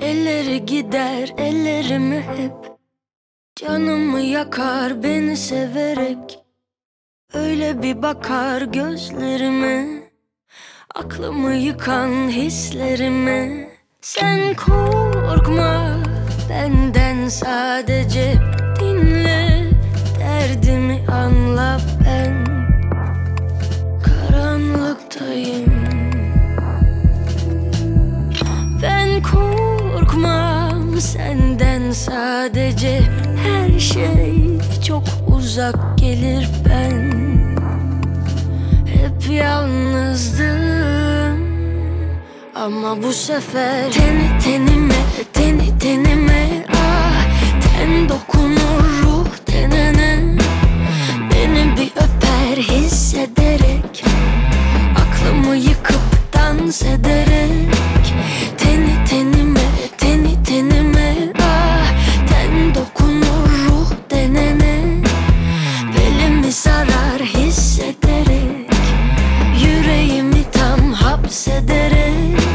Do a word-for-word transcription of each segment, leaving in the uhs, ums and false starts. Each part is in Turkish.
Elleri gider ellerimi hep, canımı yakar beni severek. Öyle bir bakar gözlerime, aklımı yıkan hislerime. Sen korkma benden, sadece dinle, derdimi anla, ben karanlıktayım. Ben korkmam senden, sadece her şey çok uzak gelir, ben hep yalnızdım. Ama bu sefer teni tenime, teni tenime, ah, ten dokunur ruh tenene. Beni bir öper hissederek, aklımı yıkıp dans ederek. Teni tenime, teni tenime, ah, ten dokunur ruh denene. Belimi sarar hissederek, yüreğimi tam hapsederek.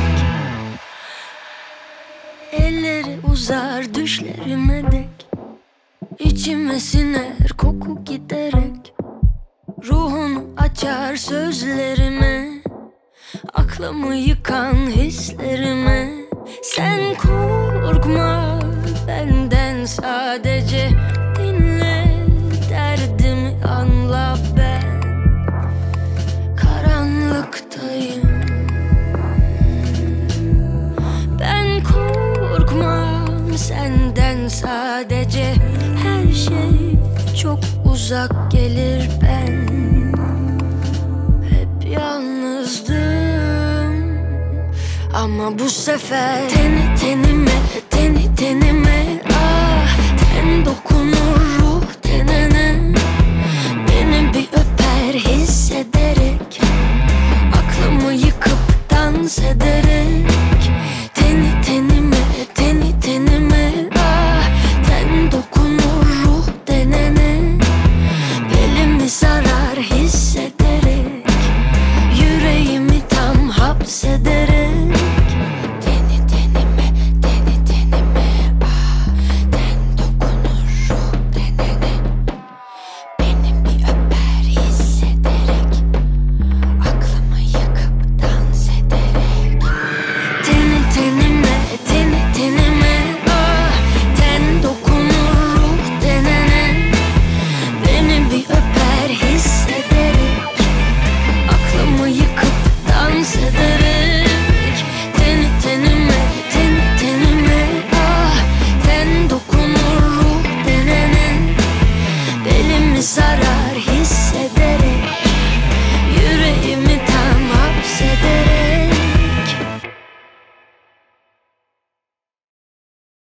Elleri uzar düşlerime dek, İçime siner koku giderek. Ruhunu açar sözlerime, aklımı yıkan hislerime. Sen korkma benden, sadece dinle, derdimi anla, ben karanlıktayım. Ben korkmam senden, sadece her şey çok uzak gelir, ben hep yalnızdım. Ama bu sefer teni teni